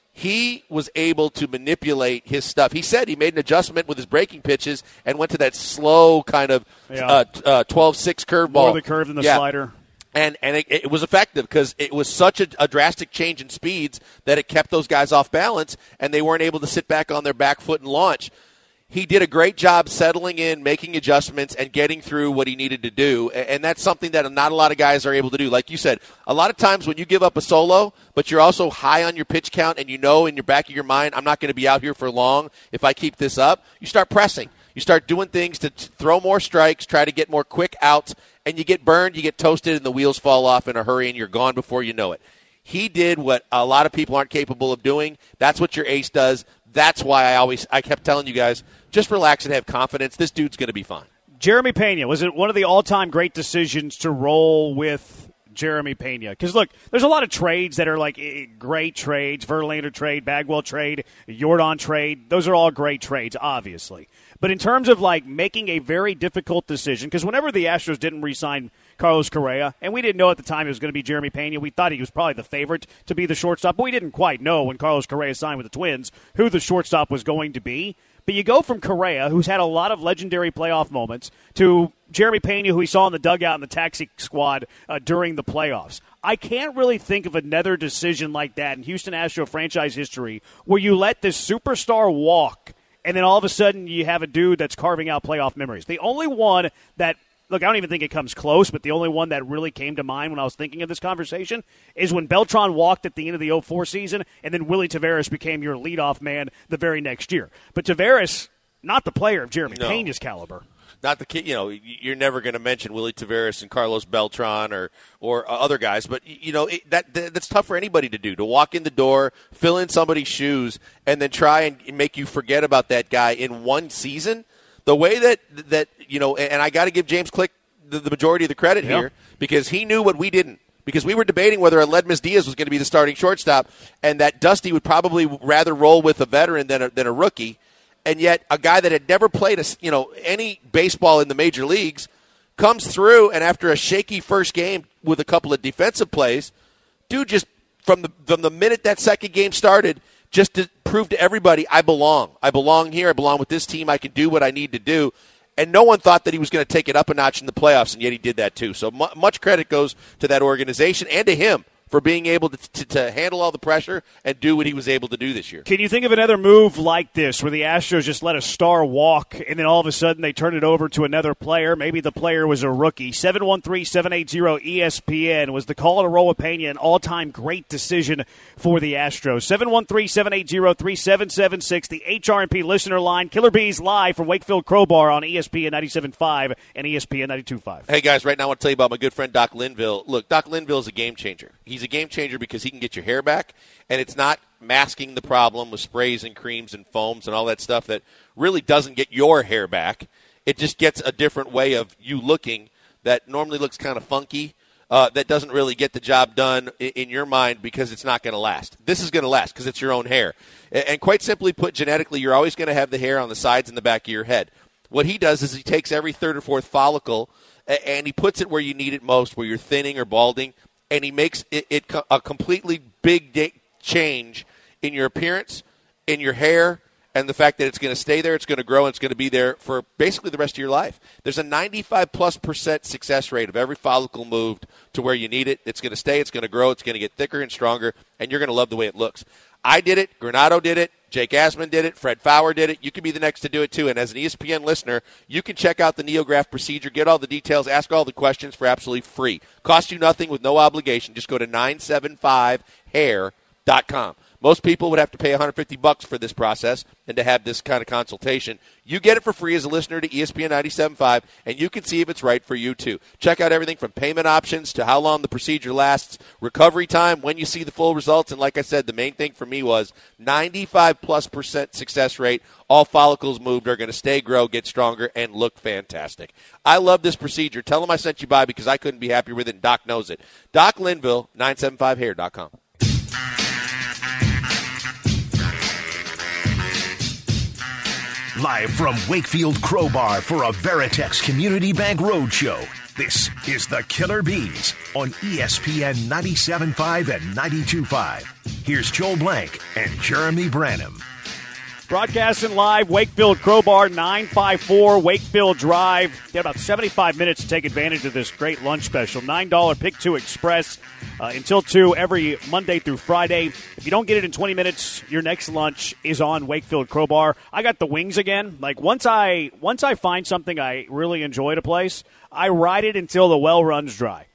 He was able to manipulate his stuff. He said he made an adjustment with his breaking pitches and went to that slow kind of yeah. uh, uh, twelve six curveball. More of the curve than the yeah. slider. And and it, it was effective because it was such a, a drastic change in speeds that it kept those guys off balance, and they weren't able to sit back on their back foot and launch. He did a great job settling in, making adjustments, and getting through what he needed to do. And that's something that not a lot of guys are able to do. Like you said, a lot of times when you give up a solo, but you're also high on your pitch count and you know in your back of your mind, I'm not going to be out here for long if I keep this up, you start pressing. You start doing things to t- throw more strikes, try to get more quick outs, and you get burned, you get toasted, and the wheels fall off in a hurry, and you're gone before you know it. He did what a lot of people aren't capable of doing. That's what your ace does. that's why I always I kept telling you guys, just relax and have confidence. This dude's going to be fine. Jeremy Pena, was it one of the all-time great decisions to roll with Jeremy Pena? Because, look, there's a lot of trades that are like great trades. Verlander trade, Bagwell trade, Yordan trade. Those are all great trades, obviously. But in terms of, like, making a very difficult decision, because whenever the Astros didn't re-sign Carlos Correa, and we didn't know at the time it was going to be Jeremy Pena, we thought he was probably the favorite to be the shortstop, but we didn't quite know when Carlos Correa signed with the Twins who the shortstop was going to be. But you go from Correa, who's had a lot of legendary playoff moments, to Jeremy Pena, who we saw in the dugout in the taxi squad uh, during the playoffs. I can't really think of another decision like that in Houston Astro franchise history where you let this superstar walk, and then all of a sudden you have a dude that's carving out playoff memories. The only one that Look, I don't even think it comes close, but the only one that really came to mind when I was thinking of this conversation is when Beltran walked at the end of the oh four season, and then Willie Taveras became your leadoff man the very next year. But Taveras, not the player of Jeremy no. Pena's caliber. Not the kid, you know, you're never going to mention Willie Taveras and Carlos Beltran or or other guys, but you know it, that, that that's tough for anybody to do. To walk in the door, fill in somebody's shoes, and then try and make you forget about that guy in one season. The way that that you know, and I got to give James Click the, the majority of the credit yep. here because he knew what we didn't. Because we were debating whether Aledmus Diaz was going to be the starting shortstop, and that Dusty would probably rather roll with a veteran than a, than a rookie. And yet, a guy that had never played a, you know any baseball in the major leagues comes through, and after a shaky first game with a couple of defensive plays, dude just from the from the minute that second game started, just to prove to everybody, I belong. I belong here. I belong with this team. I can do what I need to do. And no one thought that he was going to take it up a notch in the playoffs, and yet he did that too. So mu- much credit goes to that organization and to him for being able to, to, to handle all the pressure and do what he was able to do this year. Can you think of another move like this where the Astros just let a star walk and then all of a sudden they turn it over to another player? Maybe the player was a rookie. seven one three, seven eight zero, E S P N. Was the call to roll with Pena an all-time great decision for the Astros? seven one three, seven eight zero, three seven seven six, the H R and P listener line. Killer Bees live from Wakefield Crowbar on E S P N ninety-seven point five and E S P N ninety-two point five. Hey, guys, right now I want to tell you about my good friend Doc Linville. Look, Doc Linville is a game changer. He's a game changer because he can get your hair back, and it's not masking the problem with sprays and creams and foams and all that stuff that really doesn't get your hair back. It just gets a different way of you looking that normally looks kind of funky, uh, that doesn't really get the job done in, in your mind because it's not going to last. This is going to last because it's your own hair. And, and quite simply put, genetically, you're always going to have the hair on the sides and the back of your head. What he does is he takes every third or fourth follicle and he puts it where you need it most, where you're thinning or balding, and he makes it, it a completely big da- change in your appearance, in your hair, and the fact that it's going to stay there, it's going to grow, and it's going to be there for basically the rest of your life. There's a ninety-five plus percent success rate of every follicle moved to where you need it. It's going to stay, it's going to grow, it's going to get thicker and stronger, and you're going to love the way it looks. I did it. Granado did it. Jake Asman did it. Fred Fowler did it. You can be the next to do it, too. And as an E S P N listener, you can check out the NeoGraft procedure, get all the details, ask all the questions for absolutely free. Cost you nothing with no obligation. Just go to nine seven five hair dot com. Most people would have to pay one hundred fifty bucks for this process and to have this kind of consultation. You get it for free as a listener to E S P N ninety-seven point five, and you can see if it's right for you, too. Check out everything from payment options to how long the procedure lasts, recovery time, when you see the full results, and like I said, the main thing for me was ninety-five plus percent success rate. All follicles moved are going to stay, grow, get stronger, and look fantastic. I love this procedure. Tell them I sent you by because I couldn't be happier with it, and Doc knows it. Doc Linville, nine seven five hair dot com. Live from Wakefield Crowbar for a Veritex Community Bank Roadshow. This is the Killer Bees on E S P N ninety-seven point five and ninety-two point five. Here's Joel Blank and Jeremy Branham. Broadcasting live, Wakefield Crowbar, nine five four Wakefield Drive. You have about seventy-five minutes to take advantage of this great lunch special. nine dollars Pick two Express uh, until two every Monday through Friday. If you don't get it in twenty minutes, your next lunch is on Wakefield Crowbar. I got the wings again. Like once I once I find something I really enjoy at a place, I ride it until the well runs dry.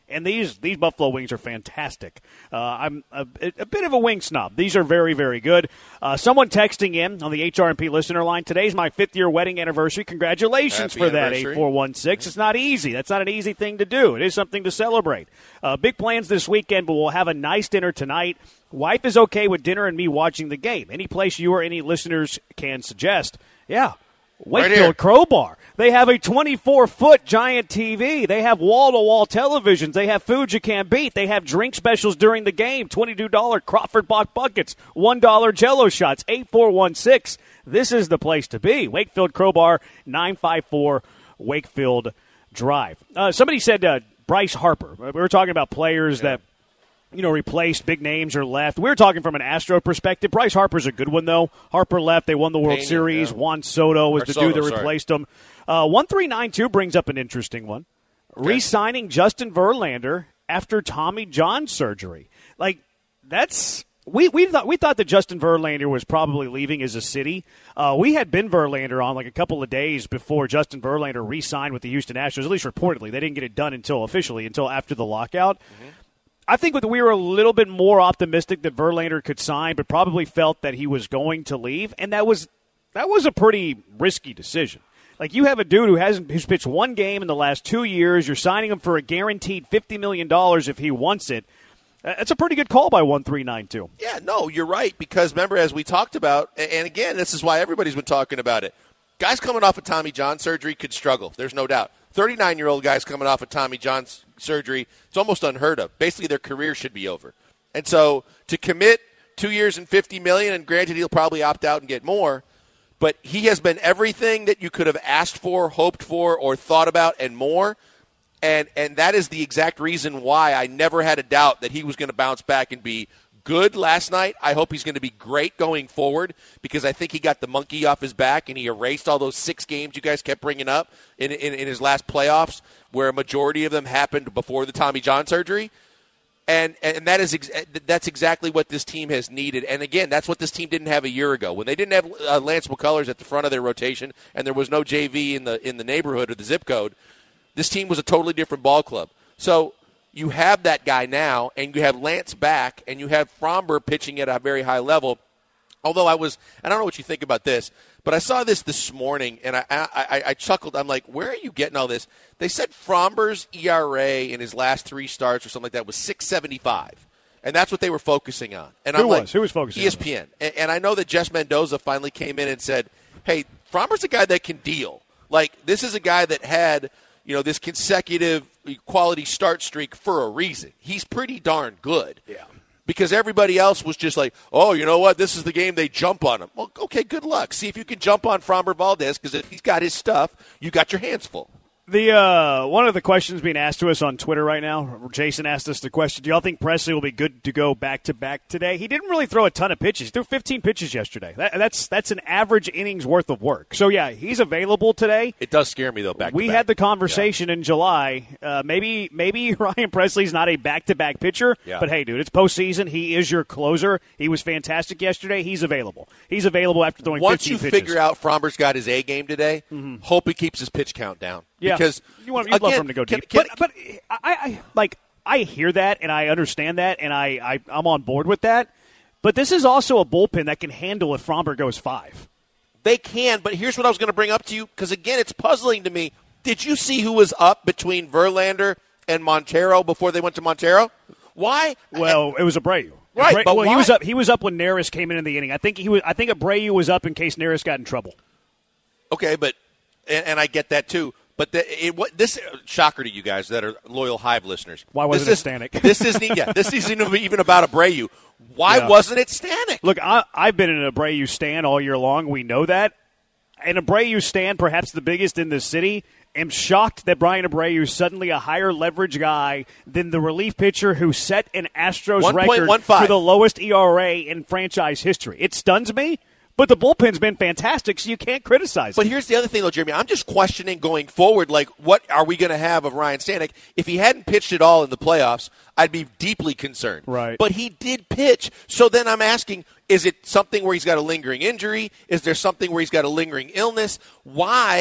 And these these buffalo wings are fantastic. Uh, I'm a, a bit of a wing snob. These are very, very good. Uh, someone texting in on the H R and P listener line, today's my fifth-year wedding anniversary. Congratulations Happy for that, eight four one six. It's not easy. That's not an easy thing to do. It is something to celebrate. Uh, big plans this weekend, but we'll have a nice dinner tonight. Wife is okay with dinner and me watching the game. Any place you or any listeners can suggest, yeah, Wakefield right Crowbar. They have a twenty-four foot giant T V. They have wall-to-wall televisions. They have food you can't beat. They have drink specials during the game. twenty-two dollars Crawford Bock buckets. one dollar Jell-O shots. eight four one six. This is the place to be. Wakefield Crowbar, nine five four Wakefield Drive. Uh, somebody said uh, Bryce Harper. We were talking about players yeah. that you know, replaced, big names are left. We were talking from an Astro perspective. Bryce Harper's a good one, though. Harper left. They won the World Pena, Series. Yeah. Juan Soto was or the Soto, dude that sorry. replaced him. Uh, one three nine two brings up an interesting one. Okay. Re-signing Justin Verlander after Tommy John surgery. Like, that's – we we thought we thought that Justin Verlander was probably leaving as a city. Uh, we had Ben Verlander on like a couple of days before Justin Verlander re-signed with the Houston Astros, at least reportedly. They didn't get it done until officially, until after the lockout. Mm-hmm. I think we were a little bit more optimistic that Verlander could sign, but probably felt that he was going to leave, and that was that was a pretty risky decision. Like, you have a dude who hasn't who's pitched one game in the last two years. You're signing him for a guaranteed fifty million dollars if he wants it. That's a pretty good call by one three nine two. Yeah, no, you're right, because remember, as we talked about, and again, this is why everybody's been talking about it, guys coming off of Tommy John surgery could struggle. There's no doubt. thirty-nine-year-old guys coming off of Tommy John's surgery, it's almost unheard of. Basically, their career should be over. And so to commit two years and fifty million dollars, and granted he'll probably opt out and get more, but he has been everything that you could have asked for, hoped for, or thought about, and more. And and that is the exact reason why I never had a doubt that he was going to bounce back and be good last night. I hope he's going to be great going forward, because I think he got the monkey off his back and he erased all those six games you guys kept bringing up in, in, in his last playoffs, where a majority of them happened before the Tommy John surgery. And and that is ex- that's exactly what this team has needed. And, again, that's what this team didn't have a year ago. When they didn't have uh, Lance McCullers at the front of their rotation and there was no J V in the in the neighborhood or the zip code, this team was a totally different ball club. So you have that guy now, and you have Lance back, and you have Fromber pitching at a very high level. Although I was – I don't know what you think about this, but I saw this this morning, and I, I, I chuckled. I'm like, where are you getting all this? They said Fromber's E R A in his last three starts or something like that was six seventy-five, and that's what they were focusing on. And Who I'm was? like, Who was focusing E S P N. on And, and I know that Jess Mendoza finally came in and said, hey, Fromber's a guy that can deal. Like, this is a guy that had – you know, this consecutive quality start streak for a reason. He's pretty darn good. Yeah. Because everybody else was just like, oh, you know what, this is the game they jump on him. Well, okay, good luck. See if you can jump on Fromber Valdez, because if he's got his stuff, you got your hands full. The uh, one of the questions being asked to us on Twitter right now, Jason asked us the question, do y'all think Presley will be good to go back-to-back today? He didn't really throw a ton of pitches. He threw fifteen pitches yesterday. That, that's that's an average innings worth of work. So, yeah, he's available today. It does scare me, though, back-to-back. We had the conversation yeah. in July. Uh, maybe maybe Ryan Presley's not a back-to-back pitcher, yeah. but, hey, dude, it's postseason. He is your closer. He was fantastic yesterday. He's available. He's available after throwing Once fifteen pitches. Once you figure out Fromber's got his A game today, mm-hmm. hope he keeps his pitch count down. Yeah, because you want you'd again, love for him to go deep, can, can, but but I, I like I hear that and I understand that and I, I I'm on board with that. But this is also a bullpen that can handle if Fromber goes five. They can, but here's what I was going to bring up to you, because again, it's puzzling to me. Did you see who was up between Verlander and Montero before they went to Montero? Why? Well, it was Abreu. Right, Abreu, but well, why? he was up. He was up when Neris came in in the inning. I think he was. I think Abreu was up in case Neris got in trouble. Okay, but and, and I get that too. But the, it, what, this shocker to you guys that are loyal Hive listeners. Why wasn't this it Stanek? This isn't yeah, this isn't even about Abreu. Why yeah. wasn't it Stanek? Look, I, I've been in an Abreu stand all year long. We know that. An Abreu stand, perhaps the biggest in the city. I'm shocked that Brian Abreu is suddenly a higher leverage guy than the relief pitcher who set an Astros record for the lowest E R A in franchise history. It stuns me. But the bullpen's been fantastic, so you can't criticize it. But here's the other thing, though, Jeremy. I'm just questioning going forward, like, what are we going to have of Ryan Stanek? If he hadn't pitched at all in the playoffs, I'd be deeply concerned. Right. But he did pitch. So then I'm asking, is it something where he's got a lingering injury? Is there something where he's got a lingering illness? Why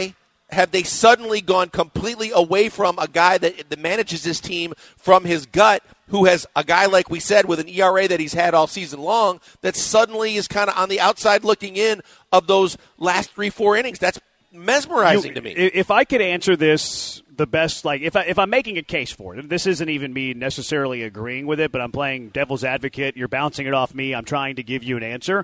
have they suddenly gone completely away from a guy that, that manages his team from his gut, who has a guy, like we said, with an E R A that he's had all season long, that suddenly is kind of on the outside looking in of those last three, four innings? That's mesmerizing you, to me. If I could answer this the best, like if, I, if I'm making a case for it, this isn't even me necessarily agreeing with it, but I'm playing devil's advocate. You're bouncing it off me. I'm trying to give you an answer.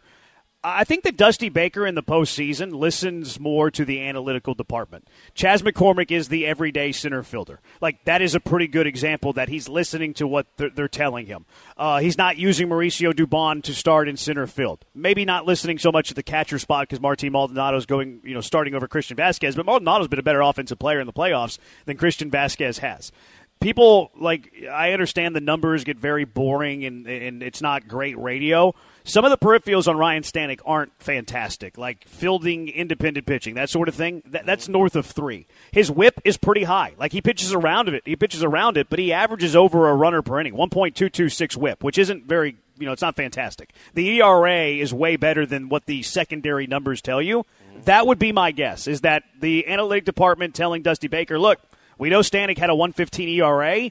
I think that Dusty Baker in the postseason listens more to the analytical department. Chas McCormick is the everyday center fielder. Like, that is a pretty good example that he's listening to what they're, they're telling him. Uh, he's not using Mauricio Dubon to start in center field. Maybe not listening so much at the catcher spot because Martin Maldonado's going, you know, starting over Christian Vasquez. But Maldonado's been a better offensive player in the playoffs than Christian Vasquez has. People, like, I understand the numbers get very boring and, and it's not great radio. Some of the peripherals on Ryan Stanek aren't fantastic, like fielding, independent pitching, that sort of thing. That, that's north of three. His whip is pretty high. Like, he pitches around it. He pitches around it, but he averages over a runner per inning, one point two two six whip, which isn't very, you know, it's not fantastic. The E R A is way better than what the secondary numbers tell you. That would be my guess, is that the analytic department telling Dusty Baker, look, we know Stanek had a one fifteen E R A.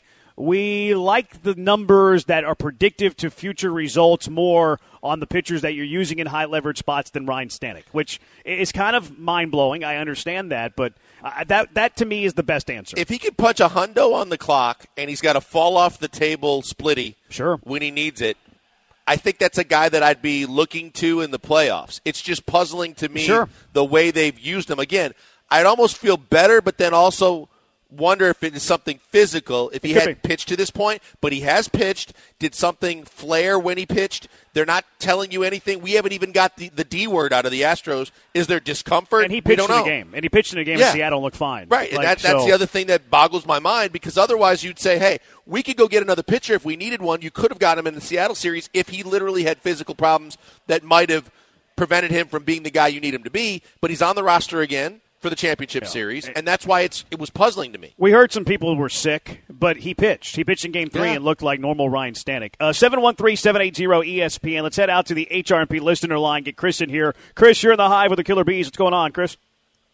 We like the numbers that are predictive to future results more on the pitchers that you're using in high-leverage spots than Ryan Stanek, which is kind of mind-blowing. I understand that, but uh, that, that to me is the best answer. If he could punch a hundo on the clock and he's got a fall-off-the-table splitty sure. when he needs it, I think that's a guy that I'd be looking to in the playoffs. It's just puzzling to me sure. the way they've used him. Again, I'd almost feel better, but then also wonder if it is something physical if he hadn't pitched to this point, but he has pitched. Did something flare when he pitched? They're not telling you anything. We haven't even got the, the D word out of the Astros. Is there discomfort? And he pitched we don't in know. a game. And he pitched in a game yeah. in Seattle and looked fine. Right, like, and that, that's so. the other thing that boggles my mind, because otherwise you'd say, hey, we could go get another pitcher if we needed one. You could have got him in the Seattle series if he literally had physical problems that might have prevented him from being the guy you need him to be, but he's on the roster again for the championship yeah. series, and that's why it's it was puzzling to me. We heard some people were sick, but he pitched. He pitched in Game three yeah. and looked like normal Ryan Stanek. Uh, seven one three, seven eight zero, E S P N. Let's head out to the H R and P listener line. Get Chris in here. Chris, you're in the Hive with the Killer Bees. What's going on, Chris?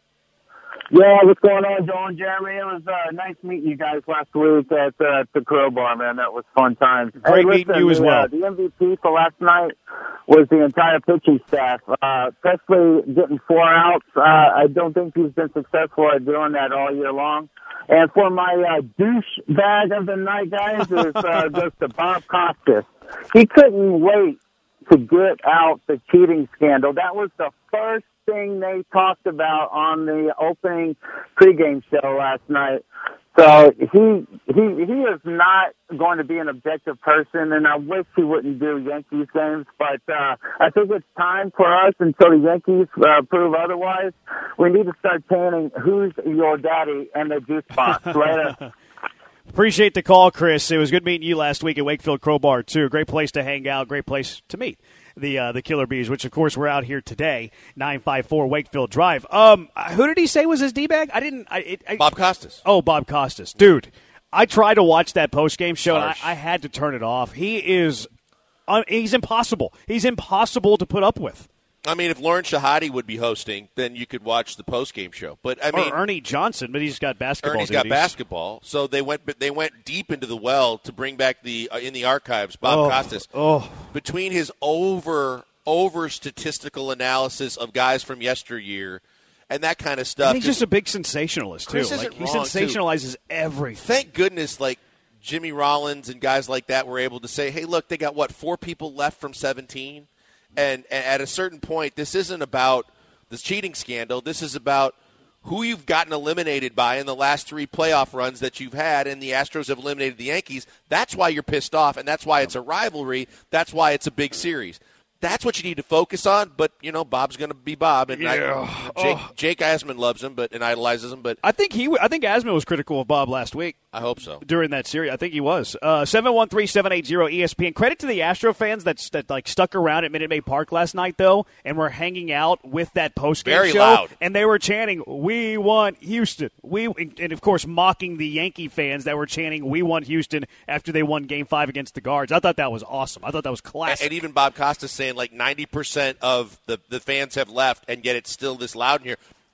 Yeah, what's going on, Joe and Jeremy? It was uh, nice meeting you guys last week at uh, the Crowbar, man. That was fun times. Great hey, listen, meeting you as the, well. Uh, the M V P for last night was the entire pitching staff, uh, especially getting four outs. Uh, I don't think he's been successful at doing that all year long. And for my uh, douche bag of the night, guys, is uh, goes to Bob Costas. He couldn't wait to get out the cheating scandal. That was the first thing they talked about on the opening pregame show last night. So he he he is not going to be an objective person, and I wish he wouldn't do Yankees games. But uh, I think it's time for us, until the Yankees uh, prove otherwise, we need to start chanting, "Who's your daddy?" and the juice box. Later. Appreciate the call, Chris. It was good meeting you last week at Wakefield Crowbar, too. Great place to hang out, great place to meet the uh, the Killer Bees, which, of course, we're out here today, nine five four Wakefield Drive. Um, who did he say was his D-bag? I didn't I, it, I, Bob Costas. Oh, Bob Costas. Dude, I tried to watch that post-game show, and I, I had to turn it off. He is uh, he's impossible. He's impossible to put up with. I mean, if Lauren Shahadi would be hosting, then you could watch the post-game show. But I mean, or Ernie Johnson, but he's got basketball. Ernie's duties. got basketball, so they went. They went deep into the well to bring back the uh, in the archives. Bob oh, Costas, oh. between his over over statistical analysis of guys from yesteryear and that kind of stuff. And he's just a big sensationalist too. Like, he sensationalizes too. everything. Thank goodness, like Jimmy Rollins and guys like that were able to say, "Hey, look, they got what four people left from seventeen." And, and at a certain point, this isn't about this cheating scandal. This is about who you've gotten eliminated by in the last three playoff runs that you've had, and the Astros have eliminated the Yankees. That's why you're pissed off, and that's why it's a rivalry. That's why it's a big series. That's what you need to focus on. But, you know, Bob's going to be Bob. And yeah. I, Jake, oh. Jake Asman loves him but and idolizes him. But I think he, I think Asman was critical of Bob last week. I hope so. During that series, I think he was. Uh, seven one three, seven eight zero, E S P N. Credit to the Astro fans that's, that like stuck around at Minute Maid Park last night, though, and were hanging out with that postgame Very show. loud. And they were chanting, "We want Houston." We And, of course, mocking the Yankee fans that were chanting, "We want Houston," after they won Game five against the Guards. I thought that was awesome. I thought that was classic. And even Bob Costas saying like ninety percent of the, the fans have left, and yet it's still this loud in here.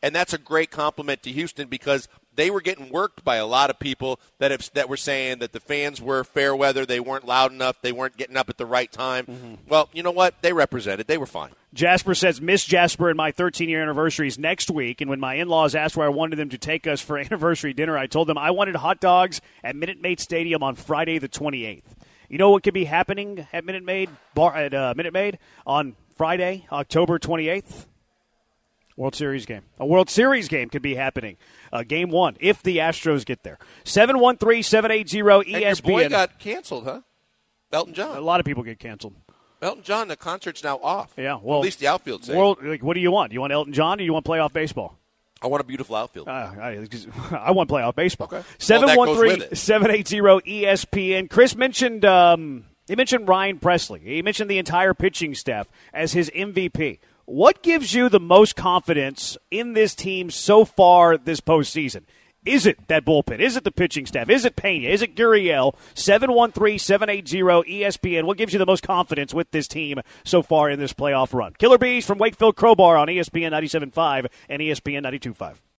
and that's a great compliment to Houston because they were getting worked by a lot of people that have, that were saying that the fans were fair weather, they weren't loud enough, they weren't getting up at the right time. Mm-hmm. Well, you know what? They represented. They were fine. Jasper says, miss Jasper and my thirteen-year anniversary is next week, and when my in-laws asked where I wanted them to take us for anniversary dinner, I told them I wanted hot dogs at Minute Maid Stadium on Friday the twenty-eighth. You know what could be happening at Minute Maid bar at uh, Minute Maid on Friday, October twenty-eighth? World Series game. A World Series game could be happening. Uh, game one, if the Astros get there. seven one three, seven eight zero, E S P N. And your boy got canceled, huh? Elton John. A lot of people get canceled. Elton John, the concert's now off. Yeah, well, at least the outfield's safe. World, like, what do you want? You want Elton John or you want playoff baseball? I want a beautiful outfield. Uh, I, I want playoff baseball. Okay. seven one three, seven eight zero, E S P N. Chris mentioned um, he mentioned Ryan Presley. He mentioned the entire pitching staff as his M V P. What gives you the most confidence in this team so far this postseason? Is it that bullpen? Is it the pitching staff? Is it Pena? Is it Gurriel? seven one three, seven eight zero, E S P N. What gives you the most confidence with this team so far in this playoff run? Killer Bees from Wakefield Crowbar on E S P N ninety-seven point five and E S P N ninety-two point five.